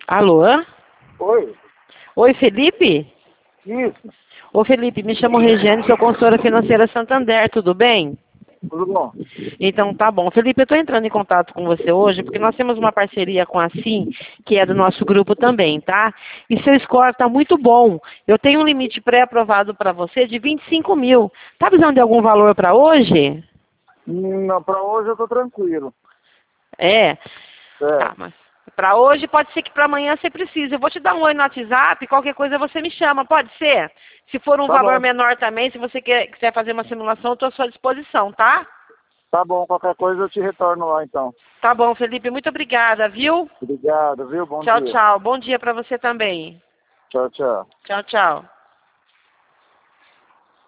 Alô? Oi, Oi, Felipe? isso, Ô, Felipe, me chamo Regiane, sou consultora financeira Santander, tudo bem? tudo bom? Então, tá bom. Felipe, eu estou entrando em contato com você hoje porque nós temos uma parceria com a Sim, que é do nosso grupo também, tá? E seu score está muito bom. Eu tenho um limite pré-aprovado para você de 25 mil. Tá precisando de algum valor para hoje? Não, pra hoje eu tô tranquilo. É. É, Tá, mas para hoje pode ser que para amanhã você precise. Eu vou te dar um oi no WhatsApp, qualquer coisa você me chama, pode ser? Se for um tá valor bom, menor também, se você quiser fazer uma simulação, eu estou à sua disposição, tá? tá bom, qualquer coisa eu te retorno lá então. Tá bom, Felipe, muito obrigada, viu? Obrigado, viu? Bom Tchau, dia. tchau. Bom dia para você também. Tchau, tchau. Tchau, tchau.